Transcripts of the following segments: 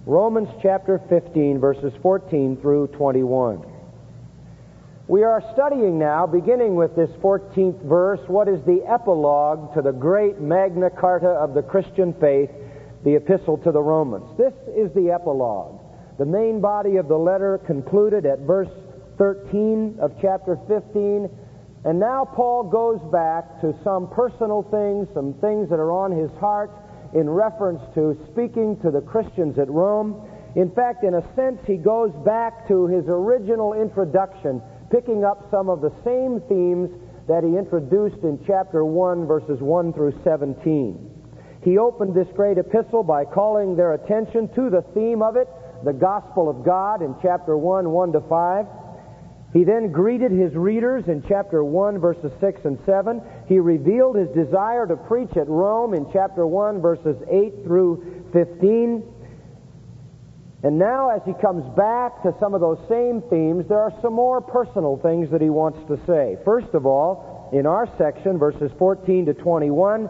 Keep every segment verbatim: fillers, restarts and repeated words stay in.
Romans chapter fifteen, verses fourteen through twenty-one. We are studying now, beginning with this fourteenth verse, what is the epilogue to the great Magna Carta of the Christian faith, the Epistle to the Romans. This is the epilogue. The main body of the letter concluded at verse thirteen of chapter fifteen, and now Paul goes back to some personal things, some things that are on his heart in reference to speaking to the Christians at Rome. In fact, in a sense, he goes back to his original introduction, picking up some of the same themes that he introduced in chapter one, verses one through seventeen. He opened this great epistle by calling their attention to the theme of it, the gospel of God, in chapter one, one to five. He then greeted his readers in chapter one, verses six and seven. He revealed his desire to preach at Rome in chapter one, verses eight through fifteen. And now, as he comes back to some of those same themes, there are some more personal things that he wants to say. First of all, in our section, verses fourteen to twenty-one,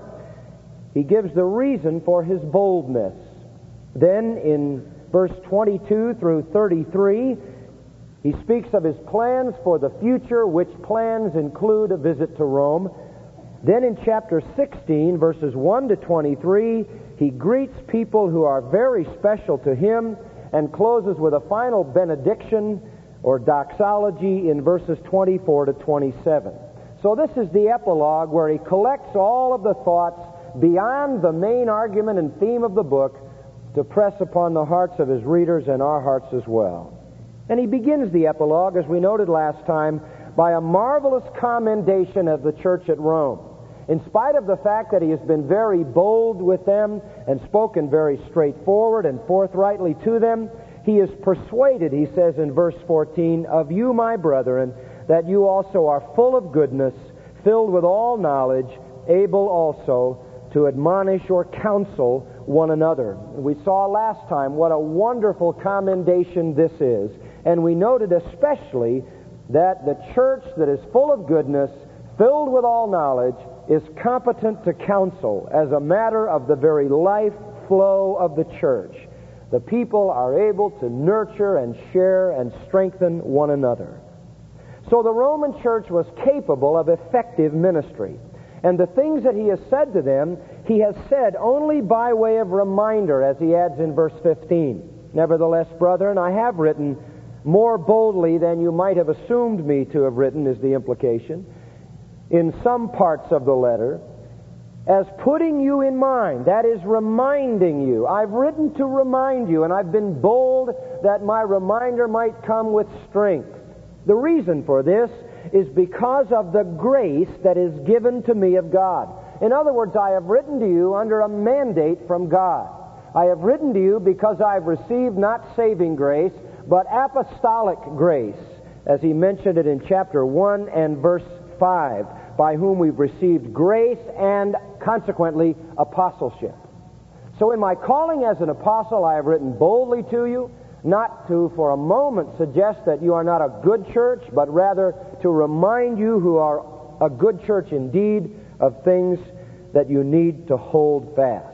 he gives the reason for his boldness. Then, in verse twenty-two through thirty-three, he speaks of his plans for the future, which plans include a visit to Rome. Then in chapter sixteen, verses one to twenty-three, he greets people who are very special to him and closes with a final benediction or doxology in verses twenty-four to twenty-seven. So this is the epilogue where he collects all of the thoughts beyond the main argument and theme of the book to press upon the hearts of his readers and our hearts as well. And he begins the epilogue, as we noted last time, by a marvelous commendation of the church at Rome. In spite of the fact that he has been very bold with them and spoken very straightforward and forthrightly to them, he is persuaded, he says in verse fourteen, of you, my brethren, that you also are full of goodness, filled with all knowledge, able also to admonish or counsel one another. We saw last time what a wonderful commendation this is. And we noted especially that the church that is full of goodness, filled with all knowledge, is competent to counsel as a matter of the very life flow of the church. The people are able to nurture and share and strengthen one another. So the Roman church was capable of effective ministry. And the things that he has said to them, he has said only by way of reminder, as he adds in verse fifteen. Nevertheless, brethren, I have written more boldly than you might have assumed me to have written, is the implication, in some parts of the letter, as putting you in mind, that is, reminding you. I've written to remind you, and I've been bold that my reminder might come with strength. The reason for this is because of the grace that is given to me of God. In other words, I have written to you under a mandate from God. I have written to you because I've received not saving grace, but apostolic grace, as he mentioned it in chapter one and verse five, by whom we've received grace and, consequently, apostleship. So in my calling as an apostle, I have written boldly to you, not to for a moment suggest that you are not a good church, but rather to remind you who are a good church indeed of things that you need to hold fast.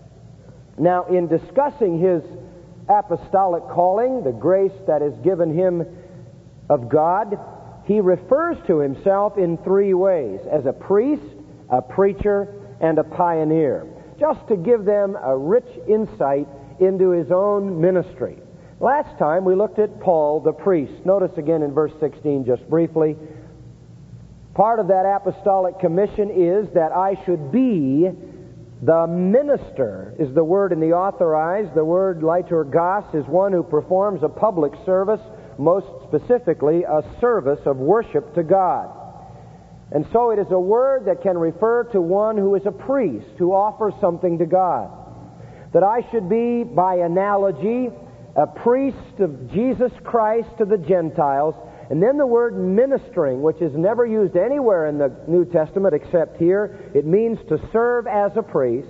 Now, in discussing his apostolic calling, the grace that is given him of God, he refers to himself in three ways: as a priest, a preacher, and a pioneer, just to give them a rich insight into his own ministry. Last time we looked at Paul the priest. Notice again in verse sixteen, just briefly, part of that apostolic commission is that I should be the minister, is the word in the authorized. The word liturgos is one who performs a public service, most specifically a service of worship to God. And so it is a word that can refer to one who is a priest, who offers something to God. That I should be, by analogy, a priest of Jesus Christ to the Gentiles. And then the word ministering, which is never used anywhere in the New Testament except here, it means to serve as a priest.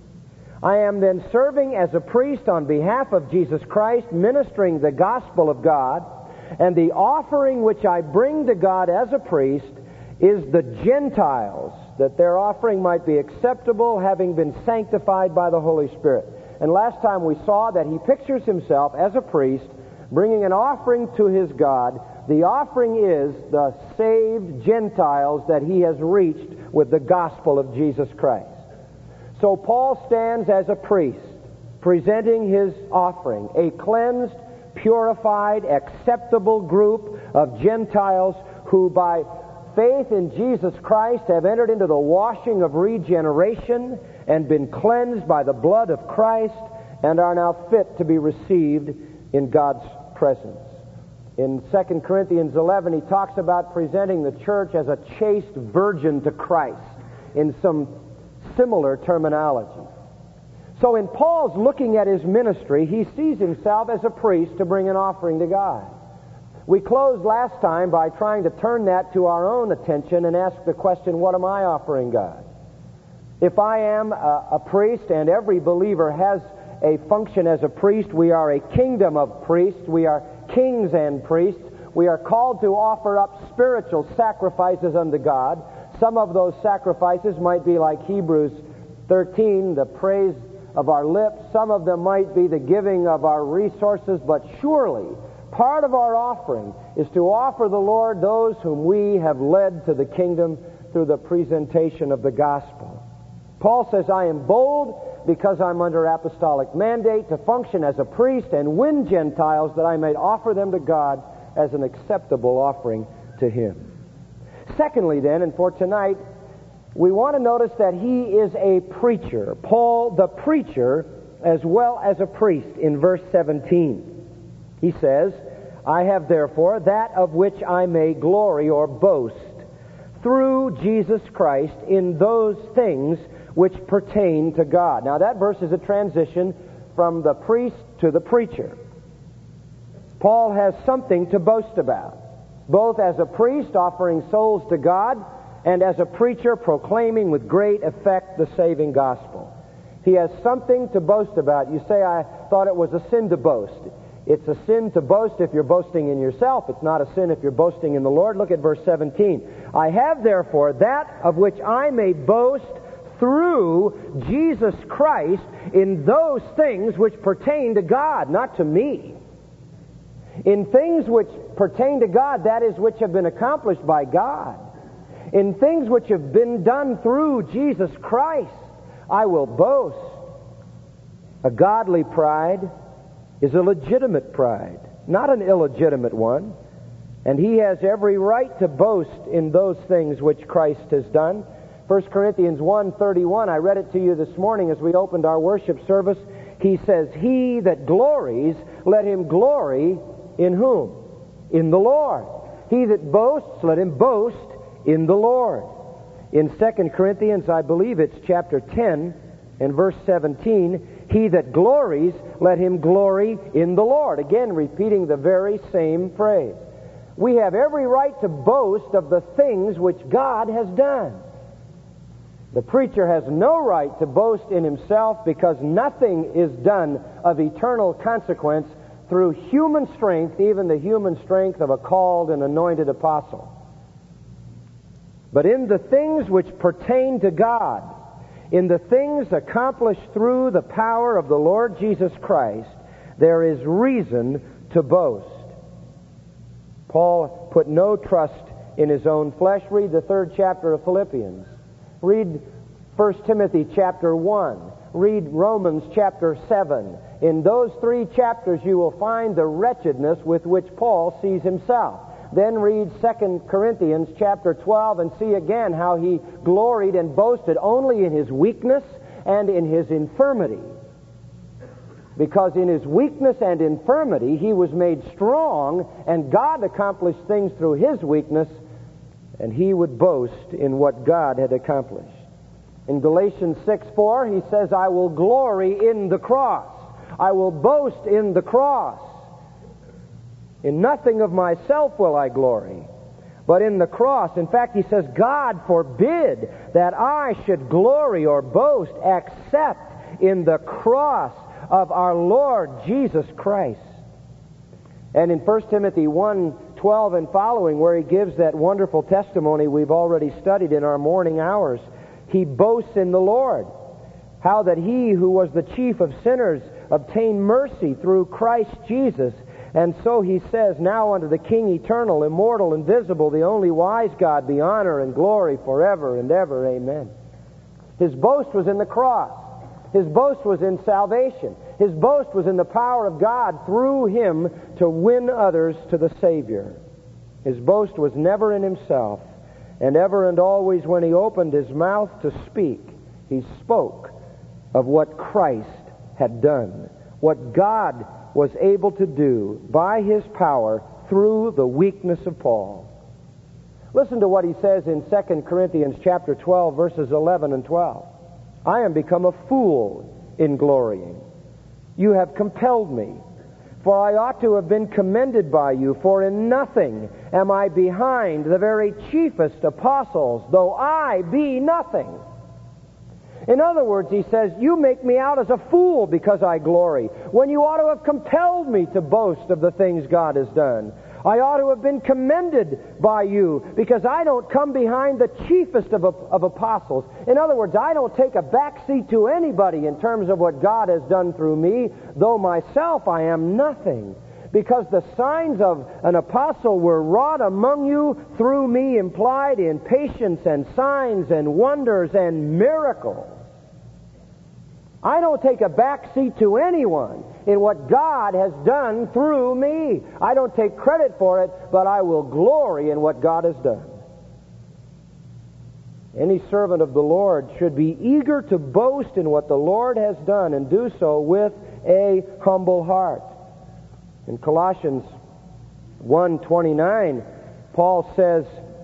I am then serving as a priest on behalf of Jesus Christ, ministering the gospel of God, and the offering which I bring to God as a priest is the Gentiles, that their offering might be acceptable, having been sanctified by the Holy Spirit. And last time we saw that he pictures himself as a priest bringing an offering to his God. The offering is the saved Gentiles that he has reached with the gospel of Jesus Christ. So Paul stands as a priest, presenting his offering, a cleansed, purified, acceptable group of Gentiles who by faith in Jesus Christ have entered into the washing of regeneration and been cleansed by the blood of Christ and are now fit to be received in God's presence. In Second Corinthians eleven, he talks about presenting the church as a chaste virgin to Christ in some similar terminology. So in Paul's looking at his ministry, he sees himself as a priest to bring an offering to God. We closed last time by trying to turn that to our own attention and ask the question, what am I offering God? If I am a, a priest, and every believer has a function as a priest, we are a kingdom of priests, we are kings and priests, we are called to offer up spiritual sacrifices unto God. Some of those sacrifices might be like Hebrews thirteen, the praise of our lips. Some of them might be the giving of our resources, but surely part of our offering is to offer the Lord those whom we have led to the kingdom through the presentation of the gospel. Paul says, I am bold because I'm under apostolic mandate to function as a priest and win Gentiles that I may offer them to God as an acceptable offering to Him. Secondly then, and for tonight, we want to notice that he is a preacher. Paul, the preacher, as well as a priest, in verse seventeen. He says, I have therefore that of which I may glory or boast through Jesus Christ in those things which pertain to God. Now that verse is a transition from the priest to the preacher. Paul has something to boast about, both as a priest offering souls to God and as a preacher proclaiming with great effect the saving gospel. He has something to boast about. You say, I thought it was a sin to boast. It's a sin to boast if you're boasting in yourself. It's not a sin if you're boasting in the Lord. Look at verse seventeen. I have therefore that of which I may boast through Jesus Christ in those things which pertain to God, not to me. In things which pertain to God, that is, which have been accomplished by God. In things which have been done through Jesus Christ, I will boast. A godly pride is a legitimate pride, not an illegitimate one. And he has every right to boast in those things which Christ has done. First Corinthians one thirty-one, I read it to you this morning as we opened our worship service. He says, he that glories, let him glory in whom? In the Lord. He that boasts, let him boast in the Lord. In Second Corinthians, I believe it's chapter ten and verse seventeen, he that glories, let him glory in the Lord. Again, repeating the very same phrase. We have every right to boast of the things which God has done. The preacher has no right to boast in himself because nothing is done of eternal consequence through human strength, even the human strength of a called and anointed apostle. But in the things which pertain to God, in the things accomplished through the power of the Lord Jesus Christ, there is reason to boast. Paul put no trust in his own flesh. Read the third chapter of Philippians. Read First Timothy chapter one. Read Romans chapter seven. In those three chapters you will find the wretchedness with which Paul sees himself. Then read Second Corinthians chapter twelve and see again how he gloried and boasted only in his weakness and in his infirmity. Because in his weakness and infirmity he was made strong, and God accomplished things through his weakness, and he would boast in what God had accomplished. In Galatians six four he says, I will glory in the cross. I will boast in the cross. In nothing of myself will I glory, but in the cross. In fact, he says, God forbid that I should glory or boast except in the cross of our Lord Jesus Christ. And in First Timothy one twelve and following, where he gives that wonderful testimony we've already studied in our morning hours, he boasts in the Lord. how that he who was the chief of sinners obtained mercy through Christ Jesus. And so he says, now unto the King eternal, immortal, invisible, the only wise God, be honor and glory forever and ever. Amen. His boast was in the cross. His boast was in salvation. His boast was in the power of God through him to win others to the Savior. His boast was never in himself, and ever and always when he opened his mouth to speak, he spoke of what Christ had done, what God was able to do by his power through the weakness of Paul. Listen to what he says in Second Corinthians chapter twelve, verses eleven and twelve. I am become a fool in glorying. You have compelled me, for I ought to have been commended by you, for in nothing am I behind the very chiefest apostles, though I be nothing. In other words, he says, you make me out as a fool because I glory, when you ought to have compelled me to boast of the things God has done. I ought to have been commended by you because I don't come behind the chiefest of, of apostles. In other words, I don't take a back seat to anybody in terms of what God has done through me, though myself I am nothing. Because the signs of an apostle were wrought among you through me, implied in patience and signs and wonders and miracles. I don't take a back seat to anyone in what God has done through me. I don't take credit for it, but I will glory in what God has done. Any servant of the Lord should be eager to boast in what the Lord has done and do so with a humble heart. In Colossians one twenty-nine, Paul says,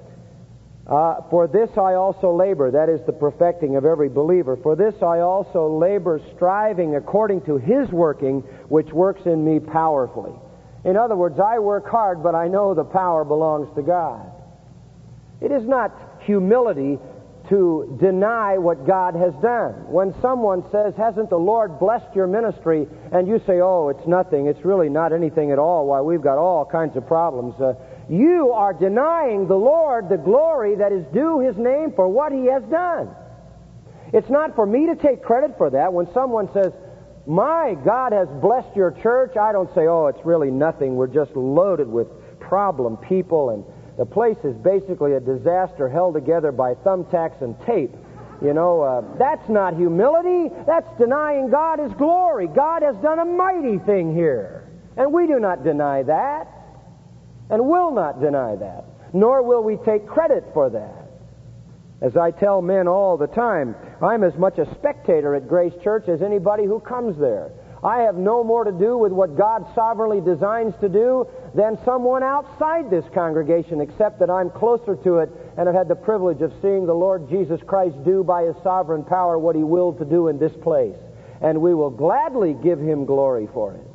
uh, For this I also labor, that is the perfecting of every believer. For this I also labor, striving according to his working, which works in me powerfully. In other words, I work hard, but I know the power belongs to God. It is not humility to deny what God has done. When someone says, hasn't the Lord blessed your ministry? And you say, oh, it's nothing. It's really not anything at all. Why, we've got all kinds of problems. Uh, you are denying the Lord the glory that is due his name for what he has done. It's not for me to take credit for that. When someone says, my God has blessed your church, I don't say, oh, it's really nothing. We're just loaded with problem people, and the place is basically a disaster held together by thumbtacks and tape. You know, uh, that's not humility. That's denying God his glory. God has done a mighty thing here. And we do not deny that. And will not deny that. Nor will we take credit for that. As I tell men all the time, I'm as much a spectator at Grace Church as anybody who comes there. I have no more to do with what God sovereignly designs to do than someone outside this congregation, except that I'm closer to it and have had the privilege of seeing the Lord Jesus Christ do by his sovereign power what he willed to do in this place. And we will gladly give him glory for it.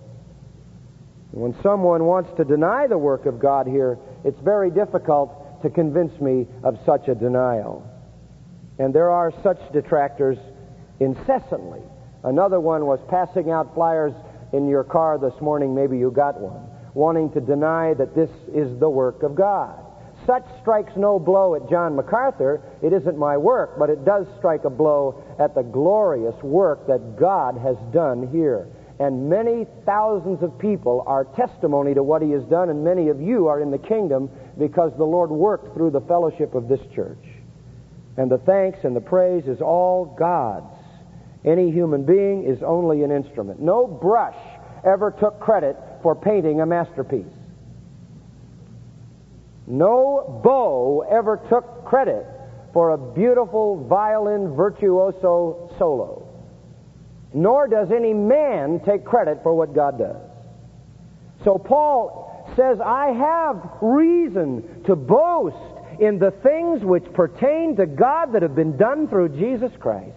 When someone wants to deny the work of God here, it's very difficult to convince me of such a denial. And there are such detractors incessantly. Another one was passing out flyers in your car this morning, maybe you got one, wanting to deny that this is the work of God. Such strikes no blow at John MacArthur. It isn't my work, but it does strike a blow at the glorious work that God has done here. And many thousands of people are testimony to what he has done, and many of you are in the kingdom because the Lord worked through the fellowship of this church. And the thanks and the praise is all God's. Any human being is only an instrument. No brush ever took credit for painting a masterpiece. No bow ever took credit for a beautiful violin virtuoso solo. Nor does any man take credit for what God does. So Paul says, I have reason to boast in the things which pertain to God that have been done through Jesus Christ.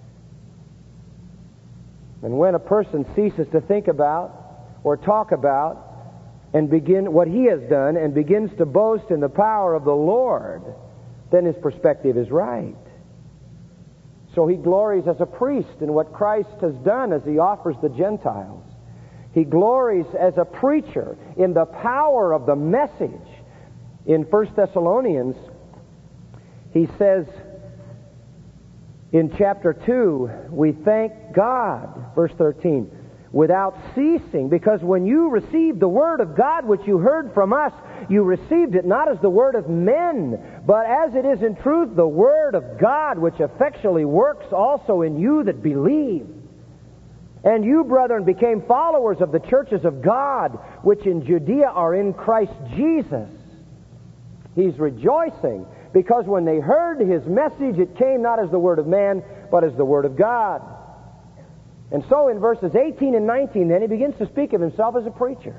And when a person ceases to think about or talk about and begin what he has done and begins to boast in the power of the Lord, then his perspective is right. So he glories as a priest in what Christ has done as he offers the Gentiles. He glories as a preacher in the power of the message. In First Thessalonians, he says, In chapter two, we thank God, verse thirteen, without ceasing, because when you received the word of God which you heard from us, you received it not as the word of men, but as it is in truth the word of God, which effectually works also in you that believe. And you, brethren, became followers of the churches of God, which in Judea are in Christ Jesus. He's rejoicing, because when they heard his message, it came not as the word of man, but as the word of God. And so in verses eighteen and nineteen, then, he begins to speak of himself as a preacher.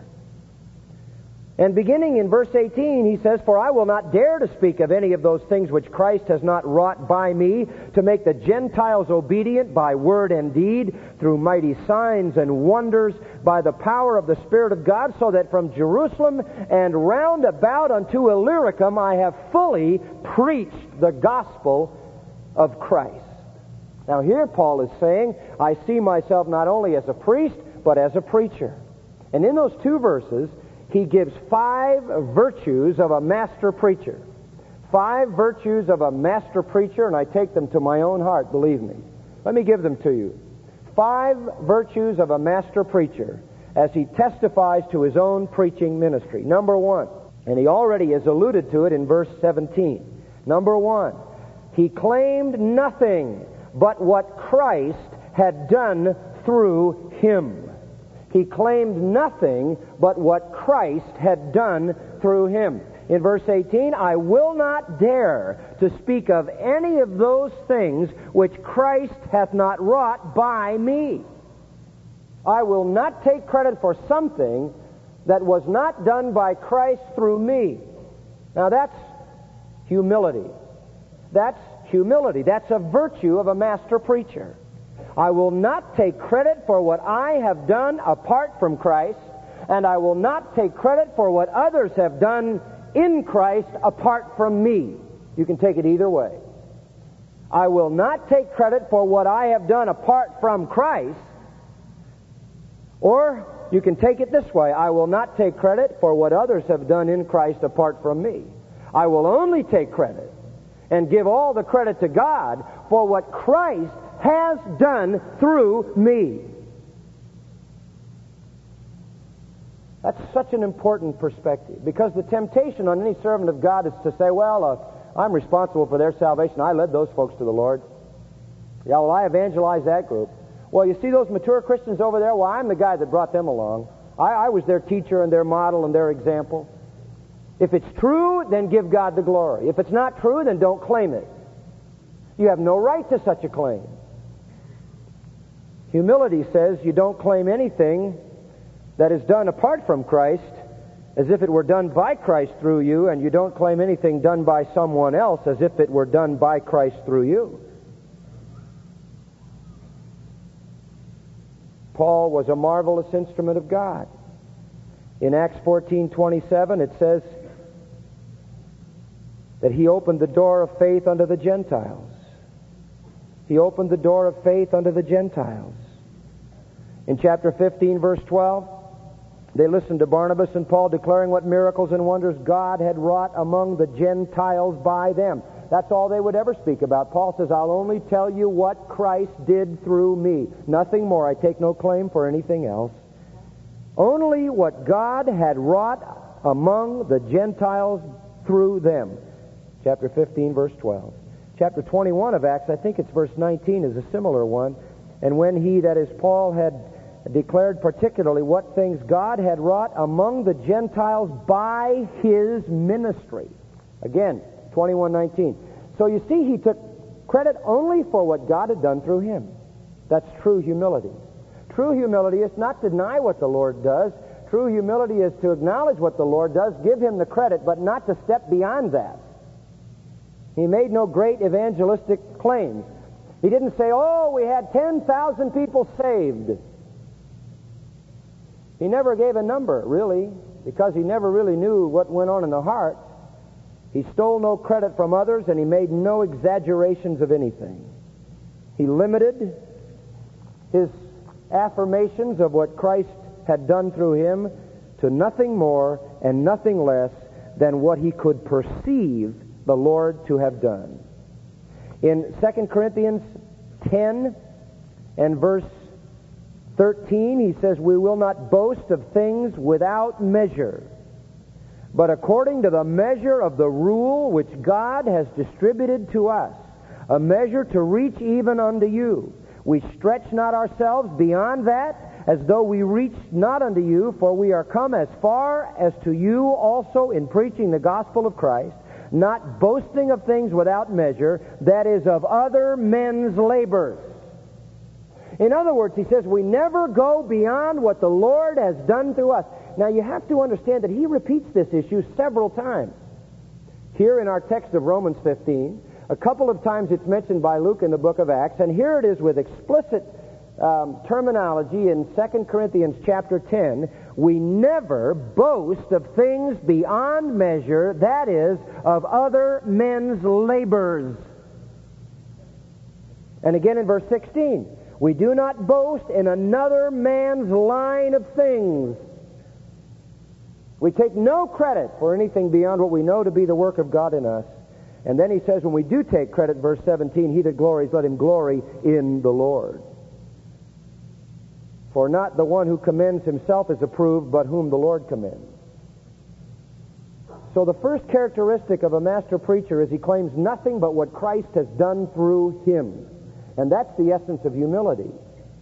And beginning in verse eighteen, he says, "For I will not dare to speak of any of those things which Christ has not wrought by me, to make the Gentiles obedient by word and deed, through mighty signs and wonders, by the power of the Spirit of God, so that from Jerusalem and round about unto Illyricum I have fully preached the gospel of Christ." Now here Paul is saying, I see myself not only as a priest, but as a preacher. And in those two verses, he gives five virtues of a master preacher. Five virtues of a master preacher, and I take them to my own heart, believe me. Let me give them to you. Five virtues of a master preacher as he testifies to his own preaching ministry. Number one, and he already has alluded to it in verse seventeen. Number one, he claimed nothing but what Christ had done through him. He claimed nothing but what Christ had done through him. In verse eighteen, I will not dare to speak of any of those things which Christ hath not wrought by me. I will not take credit for something that was not done by Christ through me. Now that's humility. That's humility. That's a virtue of a master preacher. I will not take credit for what I have done apart from Christ, and I will not take credit for what others have done in Christ apart from me. You can take it either way. I will not take credit for what I have done apart from Christ, or you can take it this way. I will not take credit for what others have done in Christ apart from me. I will only take credit and give all the credit to God for what Christ has done through me. That's such an important perspective, because the temptation on any servant of God is to say, well, uh, I'm responsible for their salvation. I led those folks to the Lord. Yeah, well, I evangelized that group. Well, you see those mature Christians over there? Well, I'm the guy that brought them along. I, I was their teacher and their model and their example. If it's true, then give God the glory. If it's not true, then don't claim it. You have no right to such a claim. Humility says you don't claim anything that is done apart from Christ as if it were done by Christ through you, and you don't claim anything done by someone else as if it were done by Christ through you. Paul was a marvelous instrument of God. In Acts fourteen twenty-seven, it says that he opened the door of faith unto the Gentiles. He opened the door of faith unto the Gentiles. In chapter fifteen, verse twelve, they listened to Barnabas and Paul declaring what miracles and wonders God had wrought among the Gentiles by them. That's all they would ever speak about. Paul says, I'll only tell you what Christ did through me. Nothing more. I take no claim for anything else. Only what God had wrought among the Gentiles through them. Chapter fifteen, verse twelve. Chapter twenty-one of Acts, I think it's verse nineteen, is a similar one. And when he, that is Paul, had declared particularly what things God had wrought among the Gentiles by his ministry. Again, twenty-one nineteen. So you see, he took credit only for what God had done through him. That's true humility. True humility is not to deny what the Lord does. True humility is to acknowledge what the Lord does, give him the credit, but not to step beyond that. He made no great evangelistic claims. He didn't say, oh, we had ten thousand people saved. He never gave a number, really, because he never really knew what went on in the heart. He stole no credit from others, and he made no exaggerations of anything. He limited his affirmations of what Christ had done through him to nothing more and nothing less than what he could perceive the Lord to have done. In Second Corinthians ten and verse thirteen, he says, "We will not boast of things without measure, but according to the measure of the rule which God has distributed to us, a measure to reach even unto you. We stretch not ourselves beyond that, as though we reached not unto you, for we are come as far as to you also in preaching the gospel of Christ, not boasting of things without measure, that is, of other men's labors." In other words, he says, we never go beyond what the Lord has done through us. Now, you have to understand that he repeats this issue several times. Here in our text of Romans fifteen, a couple of times it's mentioned by Luke in the book of Acts, and here it is with explicit um, terminology in Second Corinthians chapter ten. We never boast of things beyond measure, that is, of other men's labors. And again in verse sixteen, we do not boast in another man's line of things. We take no credit for anything beyond what we know to be the work of God in us. And then he says, when we do take credit, verse seventeen, he that glories, let him glory in the Lord. For not the one who commends himself is approved, but whom the Lord commends. So the first characteristic of a master preacher is he claims nothing but what Christ has done through him. And that's the essence of humility.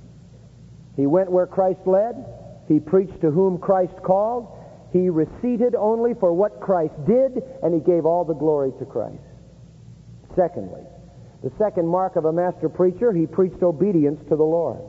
He went where Christ led. He preached to whom Christ called. He receded only for what Christ did, and he gave all the glory to Christ. Secondly, the second mark of a master preacher, he preached obedience to the Lord.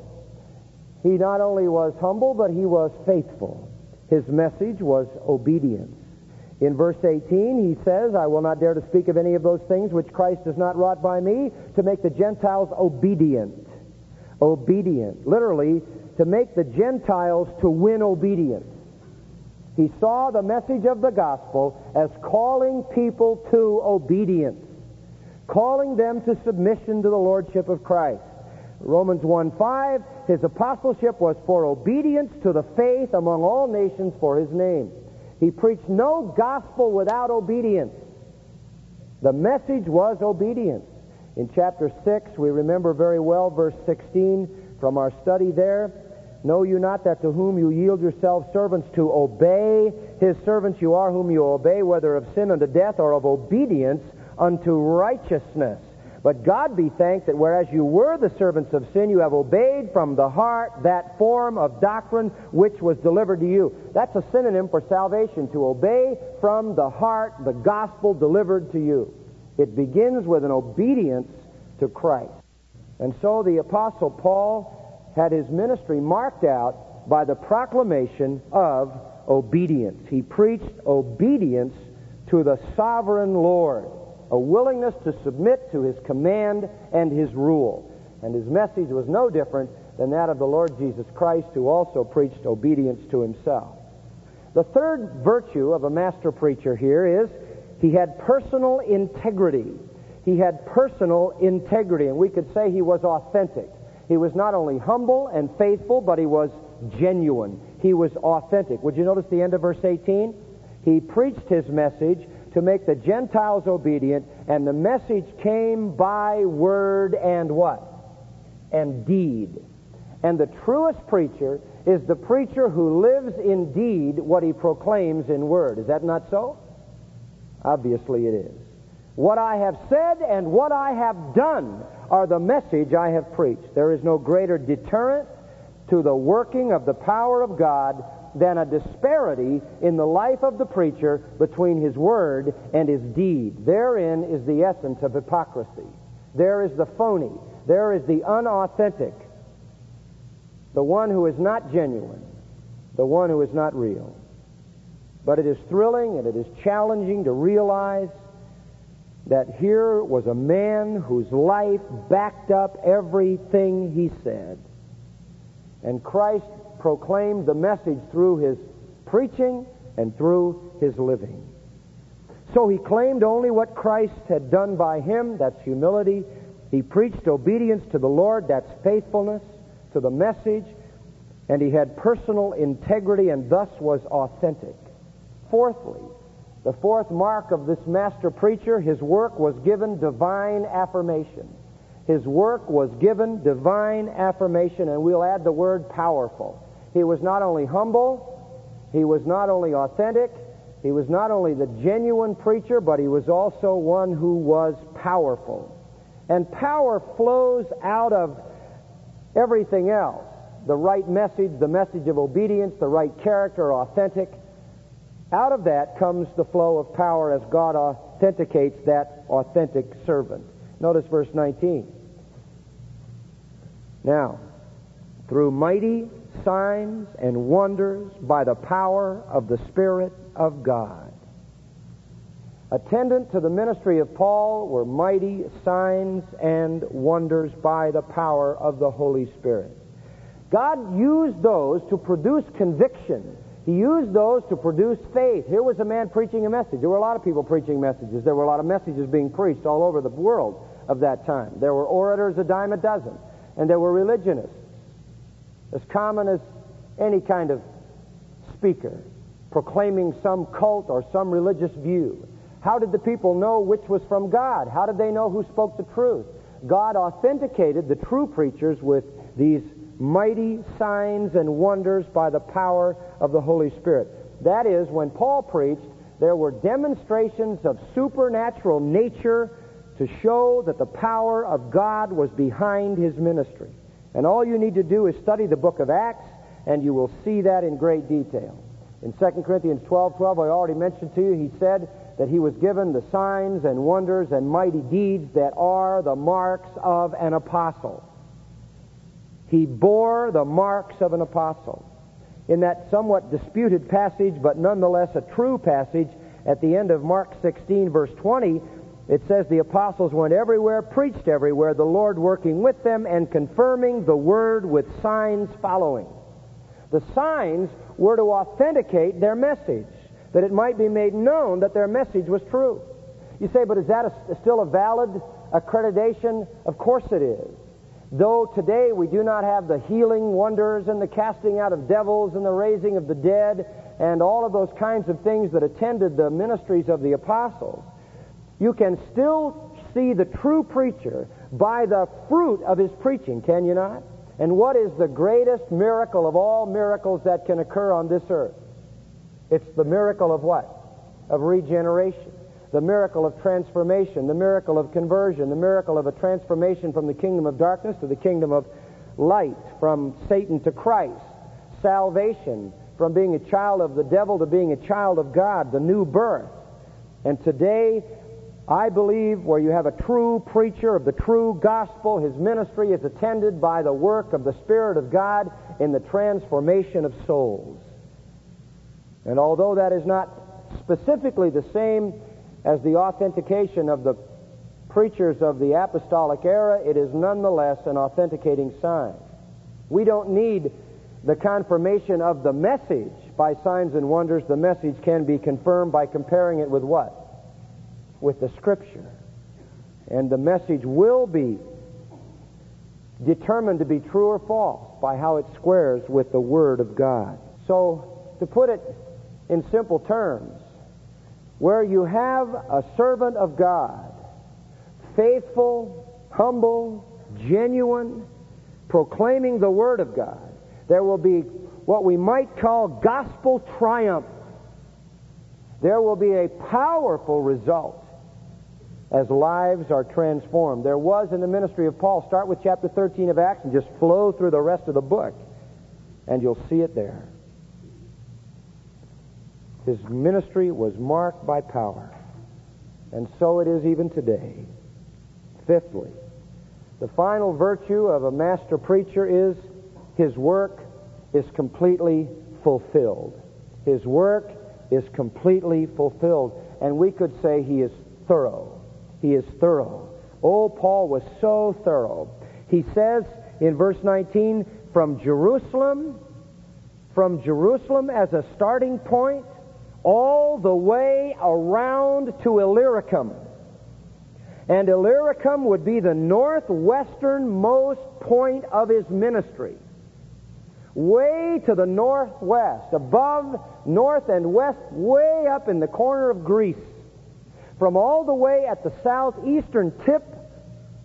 He not only was humble, but he was faithful. His message was obedience. In verse eighteen, he says, I will not dare to speak of any of those things which Christ has not wrought by me, to make the Gentiles obedient. Obedient. Literally, to make the Gentiles to win obedience. He saw the message of the gospel as calling people to obedience, calling them to submission to the lordship of Christ. Romans one five, his apostleship was for obedience to the faith among all nations for his name. He preached no gospel without obedience. The message was obedience. In chapter six, we remember very well verse sixteen from our study there. Know you not that to whom you yield yourselves servants to obey, his servants you are whom you obey, whether of sin unto death or of obedience unto righteousness. But God be thanked that whereas you were the servants of sin, you have obeyed from the heart that form of doctrine which was delivered to you. That's a synonym for salvation, to obey from the heart the gospel delivered to you. It begins with an obedience to Christ. And so the Apostle Paul had his ministry marked out by the proclamation of obedience. He preached obedience to the sovereign Lord, a willingness to submit to his command and his rule. And his message was no different than that of the Lord Jesus Christ, who also preached obedience to himself. The third virtue of a master preacher here is he had personal integrity. He had personal integrity, and we could say he was authentic. He was not only humble and faithful, but he was genuine. He was authentic. Would you notice the end of verse eighteen? He preached his message to make the Gentiles obedient, and the message came by word and what? And deed. And the truest preacher is the preacher who lives in deed what he proclaims in word. Is that not so? Obviously it is. What I have said and what I have done are the message I have preached. There is no greater deterrent to the working of the power of God than a disparity in the life of the preacher between his word and his deed. Therein is the essence of hypocrisy. There is the phony. There is the unauthentic. The one who is not genuine. The one who is not real. But it is thrilling and it is challenging to realize that here was a man whose life backed up everything he said. And Christ proclaimed the message through his preaching and through his living. So he claimed only what Christ had done by him, that's humility. He preached obedience to the Lord, that's faithfulness to the message. And he had personal integrity and thus was authentic. Fourthly, the fourth mark of this master preacher, his work was given divine affirmation. His work was given divine affirmation, and we'll add the word powerful. He was not only humble, he was not only authentic, he was not only the genuine preacher, but he was also one who was powerful. And power flows out of everything else. The right message, the message of obedience, the right character, authentic. Out of that comes the flow of power as God authenticates that authentic servant. Notice verse nineteen. Now, through mighty signs and wonders by the power of the Spirit of God. Attendant to the ministry of Paul were mighty signs and wonders by the power of the Holy Spirit. God used those to produce conviction. He used those to produce faith. Here was a man preaching a message. There were a lot of people preaching messages. There were a lot of messages being preached all over the world of that time. There were orators a dime a dozen, and there were religionists, as common as any kind of speaker, proclaiming some cult or some religious view. How did the people know which was from God? How did they know who spoke the truth? God authenticated the true preachers with these mighty signs and wonders by the power of the Holy Spirit. That is, when Paul preached, there were demonstrations of supernatural nature to show that the power of God was behind his ministry. And all you need to do is study the book of Acts, and you will see that in great detail. In Second Corinthians twelve twelve, I already mentioned to you, he said that he was given the signs and wonders and mighty deeds that are the marks of an apostle. He bore the marks of an apostle. In that somewhat disputed passage, but nonetheless a true passage, at the end of Mark sixteen, verse twenty, it says the apostles went everywhere, preached everywhere, the Lord working with them and confirming the word with signs following. The signs were to authenticate their message, that it might be made known that their message was true. You say, but is that a, still a valid accreditation? Of course it is. Though today we do not have the healing wonders and the casting out of devils and the raising of the dead and all of those kinds of things that attended the ministries of the apostles, you can still see the true preacher by the fruit of his preaching, can you not? And what is the greatest miracle of all miracles that can occur on this earth? It's the miracle of what? Of regeneration. The miracle of transformation. The miracle of conversion. The miracle of a transformation from the kingdom of darkness to the kingdom of light. From Satan to Christ. Salvation. From being a child of the devil to being a child of God. The new birth. And today, I believe where you have a true preacher of the true gospel, his ministry is attended by the work of the Spirit of God in the transformation of souls. And although that is not specifically the same as the authentication of the preachers of the apostolic era, it is nonetheless an authenticating sign. We don't need the confirmation of the message by signs and wonders. The message can be confirmed by comparing it with what? With the Scripture. And the message will be determined to be true or false by how it squares with the Word of God. So, to put it in simple terms, where you have a servant of God, faithful, humble, genuine, proclaiming the Word of God, there will be what we might call gospel triumph. There will be a powerful result as lives are transformed. There was in the ministry of Paul. Start with chapter thirteen of Acts and just flow through the rest of the book, and you'll see it there. His ministry was marked by power, and so it is even today. Fifthly, the final virtue of a master preacher is his work is completely fulfilled. His work is completely fulfilled. And we could say he is thorough. He is thorough. Oh, Paul was so thorough. He says in verse nineteen, from Jerusalem, from Jerusalem as a starting point, all the way around to Illyricum. And Illyricum would be the northwesternmost point of his ministry. Way to the northwest, above, north and west, way up in the corner of Greece. From all the way at the southeastern tip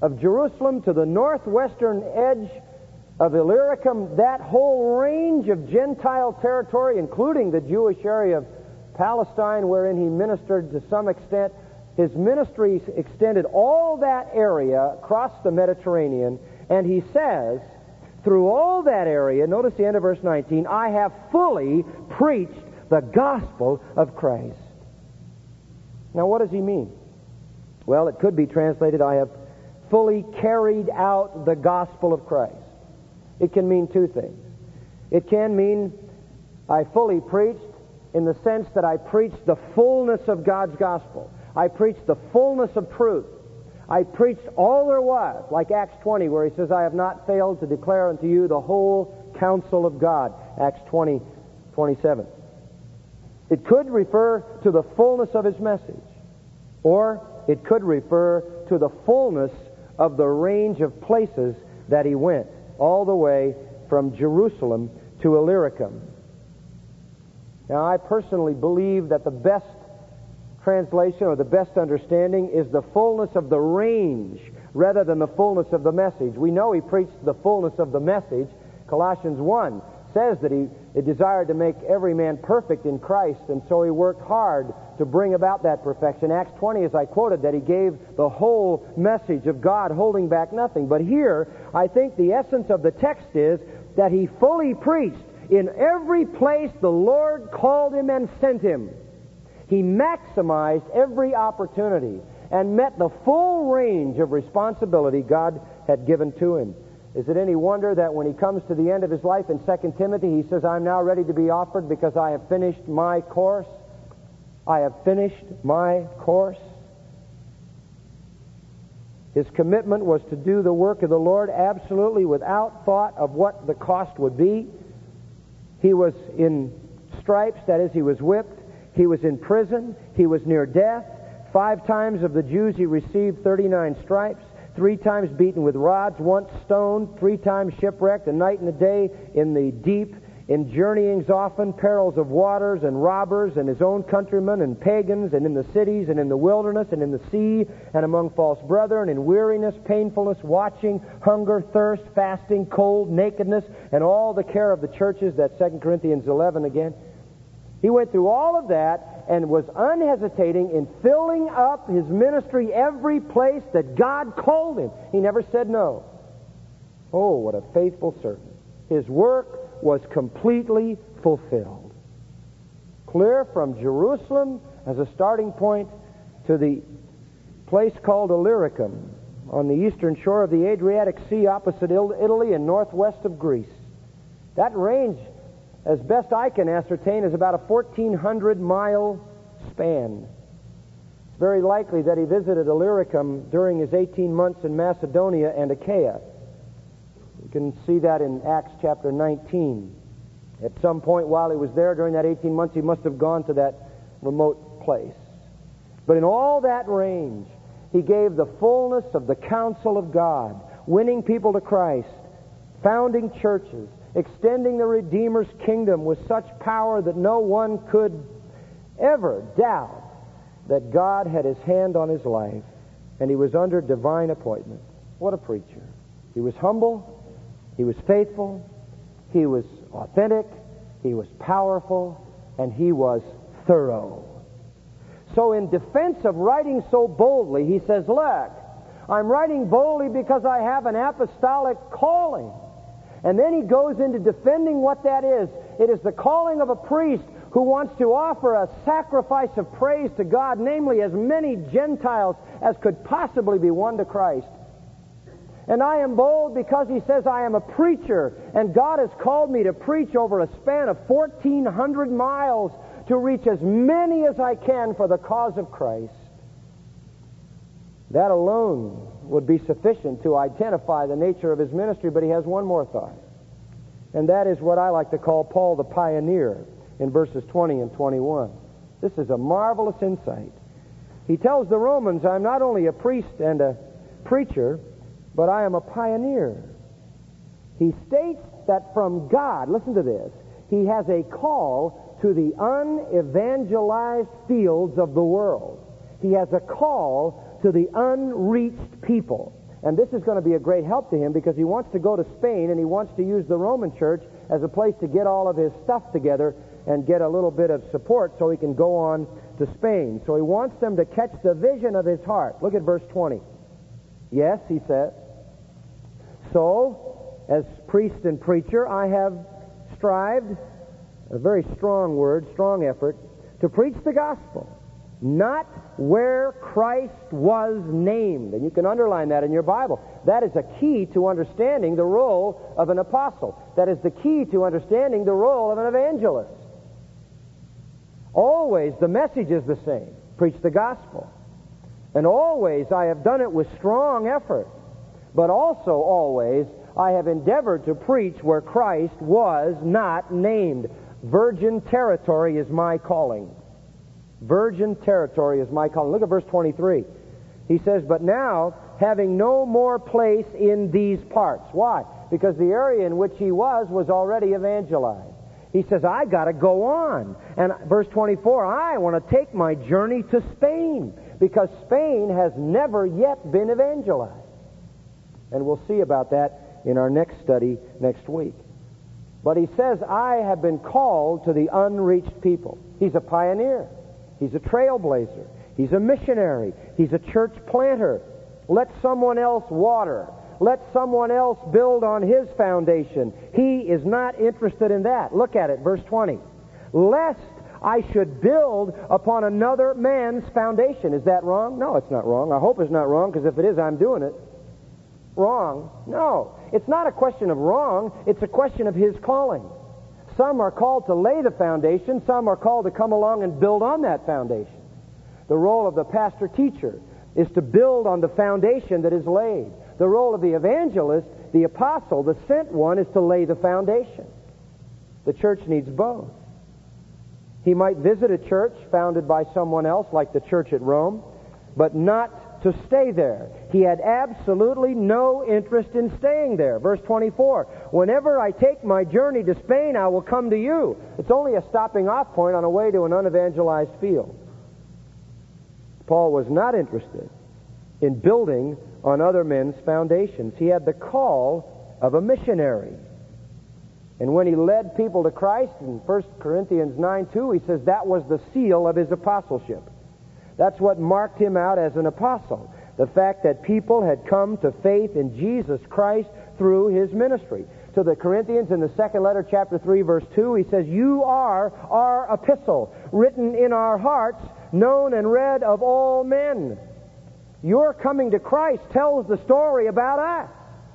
of Jerusalem to the northwestern edge of Illyricum, that whole range of Gentile territory, including the Jewish area of Palestine, wherein he ministered to some extent. His ministry extended all that area across the Mediterranean, and he says, through all that area, notice the end of verse nineteen, I have fully preached the gospel of Christ. Now, what does he mean? Well, it could be translated, I have fully carried out the gospel of Christ. It can mean two things. It can mean I fully preached in the sense that I preached the fullness of God's gospel. I preached the fullness of truth. I preached all there was, like Acts twenty, where he says, I have not failed to declare unto you the whole counsel of God, Acts twenty, twenty-seven. It could refer to the fullness of his message, or it could refer to the fullness of the range of places that he went, all the way from Jerusalem to Illyricum. Now, I personally believe that the best translation or the best understanding is the fullness of the range rather than the fullness of the message. We know he preached the fullness of the message. Colossians one says that he, he desired to make every man perfect in Christ, and so he worked hard to bring about that perfection. Acts twenty, as I quoted, that he gave the whole message of God, holding back nothing. But here, I think the essence of the text is that he fully preached in every place the Lord called him and sent him. He maximized every opportunity and met the full range of responsibility God had given to him. Is it any wonder that when he comes to the end of his life in Second Timothy, he says, I'm now ready to be offered because I have finished my course? I have finished my course. His commitment was to do the work of the Lord absolutely without thought of what the cost would be. He was in stripes, that is, he was whipped. He was in prison. He was near death. Five times of the Jews he received thirty-nine stripes. Three times beaten with rods, once stoned, three times shipwrecked, a night and a day in the deep, in journeyings often, perils of waters and robbers and his own countrymen and pagans, and in the cities and in the wilderness and in the sea and among false brethren, in weariness, painfulness, watching, hunger, thirst, fasting, cold, nakedness, and all the care of the churches. That's Second Corinthians eleven again. He went through all of that and was unhesitating in filling up his ministry every place that God called him. He never said no. Oh, what a faithful servant. His work was completely fulfilled. Clear from Jerusalem as a starting point to the place called Illyricum on the eastern shore of the Adriatic Sea opposite Italy and northwest of Greece. That range, as best I can ascertain, is about a fourteen hundred mile span. It's very likely that he visited Illyricum during his eighteen months in Macedonia and Achaia. You can see that in Acts chapter nineteen. At some point while he was there during that eighteen months, he must have gone to that remote place. But in all that range, he gave the fullness of the counsel of God, winning people to Christ, founding churches, extending the Redeemer's kingdom with such power that no one could ever doubt that God had his hand on his life, and he was under divine appointment. What a preacher. He was humble, he was faithful, he was authentic, he was powerful, and he was thorough. So in defense of writing so boldly, he says, look, I'm writing boldly because I have an apostolic calling. And then he goes into defending what that is. It is the calling of a priest who wants to offer a sacrifice of praise to God, namely as many Gentiles as could possibly be won to Christ. And I am bold because he says I am a preacher, and God has called me to preach over a span of fourteen hundred miles to reach as many as I can for the cause of Christ. That alone would be sufficient to identify the nature of his ministry, but he has one more thought. And that is what I like to call Paul the pioneer in verses twenty and twenty-one. This is a marvelous insight. He tells the Romans, I'm not only a priest and a preacher, but I am a pioneer. He states that from God, listen to this, he has a call to the unevangelized fields of the world. He has a call to the unreached people. And this is going to be a great help to him because he wants to go to Spain and he wants to use the Roman church as a place to get all of his stuff together and get a little bit of support so he can go on to Spain. So he wants them to catch the vision of his heart. Look at verse twenty. Yes, he says, so, as priest and preacher, I have strived, a very strong word, strong effort, to preach the gospel, not where Christ was named. And you can underline that in your Bible. That is a key to understanding the role of an apostle. That is the key to understanding the role of an evangelist. Always the message is the same. Preach the gospel. And always I have done it with strong effort. But also always I have endeavored to preach where Christ was not named. Virgin territory is my calling. Virgin territory is my calling. Look at verse twenty-three. He says, but now, having no more place in these parts. Why? Because the area in which he was was already evangelized. He says, I got to go on. And verse twenty-four, I want to take my journey to Spain, because Spain has never yet been evangelized. And we'll see about that in our next study next week. But he says, I have been called to the unreached people. He's a pioneer. He's a trailblazer. He's a missionary. He's a church planter. Let someone else water. Let someone else build on his foundation. He is not interested in that. Look at it, verse twenty. Lest I should build upon another man's foundation. Is that wrong? No, it's not wrong. I hope it's not wrong, because if it is, I'm doing it. Wrong? No. It's not a question of wrong. It's a question of his calling. Some are called to lay the foundation. Some are called to come along and build on that foundation. The role of the pastor-teacher is to build on the foundation that is laid. The role of the evangelist, the apostle, the sent one, is to lay the foundation. The church needs both. He might visit a church founded by someone else, like the church at Rome, but not to stay there. He had absolutely no interest in staying there. Verse twenty-four, whenever I take my journey to Spain, I will come to you. It's only a stopping off point on a way to an unevangelized field. Paul was not interested in building on other men's foundations. He had the call of a missionary. And when he led people to Christ in First Corinthians nine two, he says that was the seal of his apostleship. That's what marked him out as an apostle. The fact that people had come to faith in Jesus Christ through his ministry. To the Corinthians in the second letter, chapter three, verse two, he says, you are our epistle, written in our hearts, known and read of all men. Your coming to Christ tells the story about us.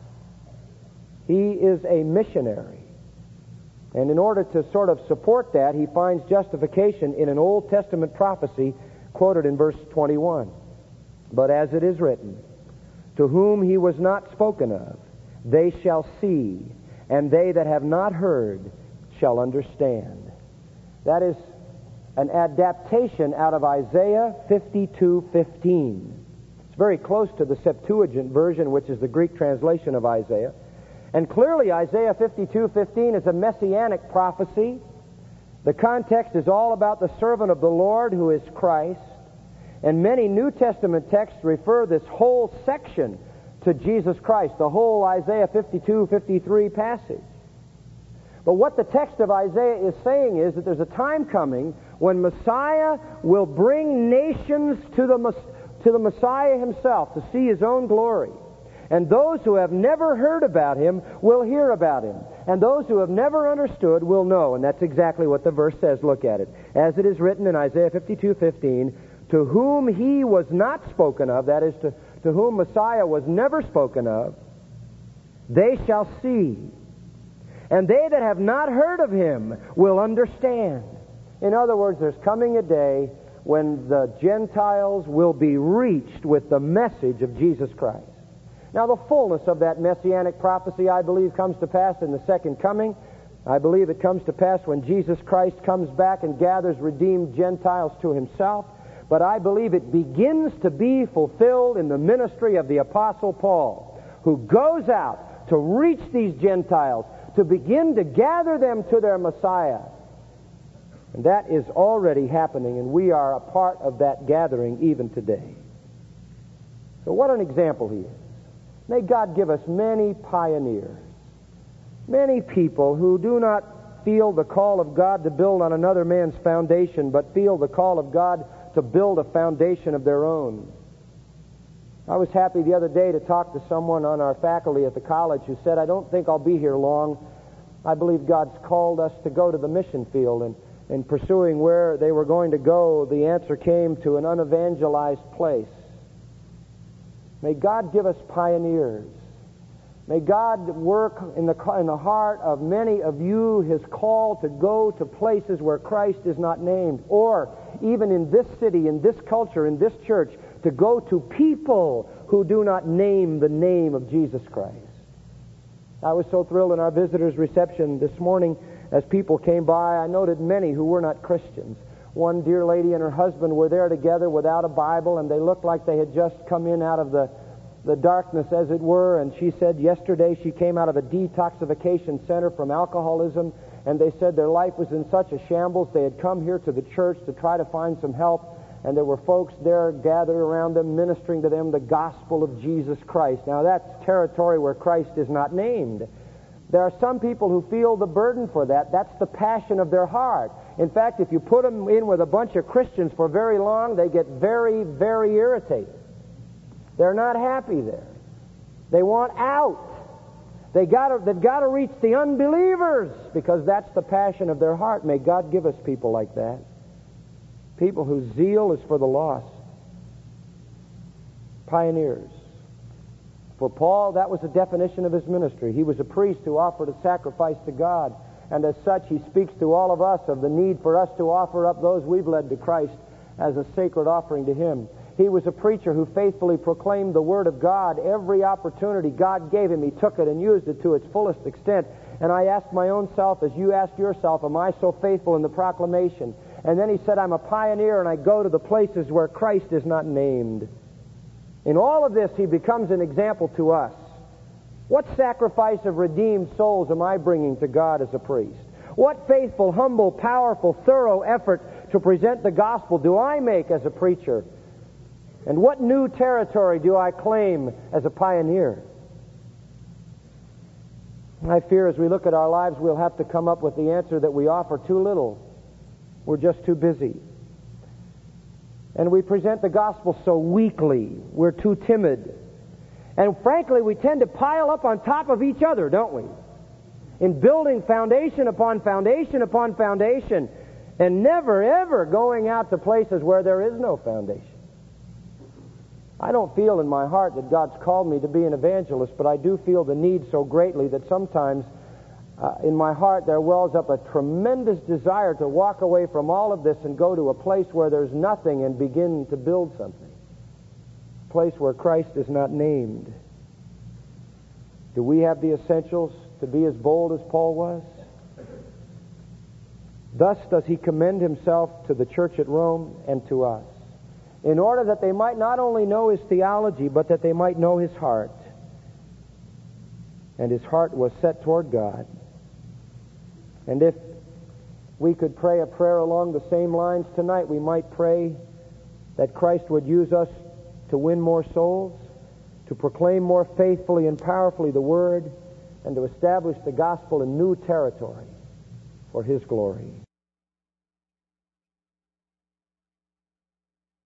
He is a missionary. And in order to sort of support that, he finds justification in an Old Testament prophecy quoted in verse twenty-one. But as it is written, to whom he was not spoken of, they shall see, and they that have not heard shall understand. That is an adaptation out of Isaiah fifty-two fifteen. It's very close to the Septuagint version, which is the Greek translation of Isaiah. And clearly Isaiah fifty-two fifteen is a messianic prophecy. The context is all about the servant of the Lord, who is Christ. And many New Testament texts refer this whole section to Jesus Christ, the whole Isaiah fifty-two fifty-three passage. But what the text of Isaiah is saying is that there's a time coming when Messiah will bring nations to the, to the Messiah himself to see his own glory. And those who have never heard about him will hear about him. And those who have never understood will know. And that's exactly what the verse says. Look at it. As it is written in Isaiah fifty-two fifteen, to whom he was not spoken of, that is, to, to whom Messiah was never spoken of, they shall see. And they that have not heard of him will understand. In other words, there's coming a day when the Gentiles will be reached with the message of Jesus Christ. Now, the fullness of that messianic prophecy, I believe, comes to pass in the second coming. I believe it comes to pass when Jesus Christ comes back and gathers redeemed Gentiles to himself. But I believe it begins to be fulfilled in the ministry of the Apostle Paul, who goes out to reach these Gentiles, to begin to gather them to their Messiah. And that is already happening, and we are a part of that gathering even today. So what an example he is. May God give us many pioneers, many people who do not feel the call of God to build on another man's foundation, but feel the call of God to build a foundation of their own. I was happy the other day to talk to someone on our faculty at the college who said, I don't think I'll be here long. I believe God's called us to go to the mission field. And in pursuing where they were going to go, the answer came to an unevangelized place. May God give us pioneers. May God work in the, in the heart of many of you His call to go to places where Christ is not named, or even in this city, in this culture, in this church, to go to people who do not name the name of Jesus Christ. I was so thrilled in our visitors' reception this morning as people came by. I noted many who were not Christians. One dear lady and her husband were there together without a Bible, and they looked like they had just come in out of the the darkness, as it were, and she said yesterday she came out of a detoxification center from alcoholism, and they said their life was in such a shambles they had come here to the church to try to find some help, and there were folks there gathered around them ministering to them the gospel of Jesus Christ. Now that's territory where Christ is not named. There are some people who feel the burden for that. That's the passion of their heart. In fact, if you put them in with a bunch of Christians for very long, they get very, very irritated. They're not happy there. They want out. They gotta, they've got to reach the unbelievers because that's the passion of their heart. May God give us people like that. People whose zeal is for the lost. Pioneers. For Paul, that was the definition of his ministry. He was a priest who offered a sacrifice to God. And as such, he speaks to all of us of the need for us to offer up those we've led to Christ as a sacred offering to Him. He was a preacher who faithfully proclaimed the Word of God. Every opportunity God gave him, he took it and used it to its fullest extent. And I asked my own self, as you asked yourself, am I so faithful in the proclamation? And then he said, I'm a pioneer and I go to the places where Christ is not named. In all of this, he becomes an example to us. What sacrifice of redeemed souls am I bringing to God as a priest? What faithful, humble, powerful, thorough effort to present the gospel do I make as a preacher? And what new territory do I claim as a pioneer? I fear as we look at our lives, we'll have to come up with the answer that we offer too little. We're just too busy. And we present the gospel so weakly. We're too timid. And frankly, we tend to pile up on top of each other, don't we? In building foundation upon foundation upon foundation, and never, ever going out to places where there is no foundation. I don't feel in my heart that God's called me to be an evangelist, but I do feel the need so greatly that sometimes uh, in my heart there wells up a tremendous desire to walk away from all of this and go to a place where there's nothing and begin to build something. A place where Christ is not named. Do we have the essentials to be as bold as Paul was? Thus does he commend himself to the church at Rome and to us, in order that they might not only know his theology, but that they might know his heart. And his heart was set toward God. And if we could pray a prayer along the same lines tonight, we might pray that Christ would use us to win more souls, to proclaim more faithfully and powerfully the Word, and to establish the gospel in new territory for His glory.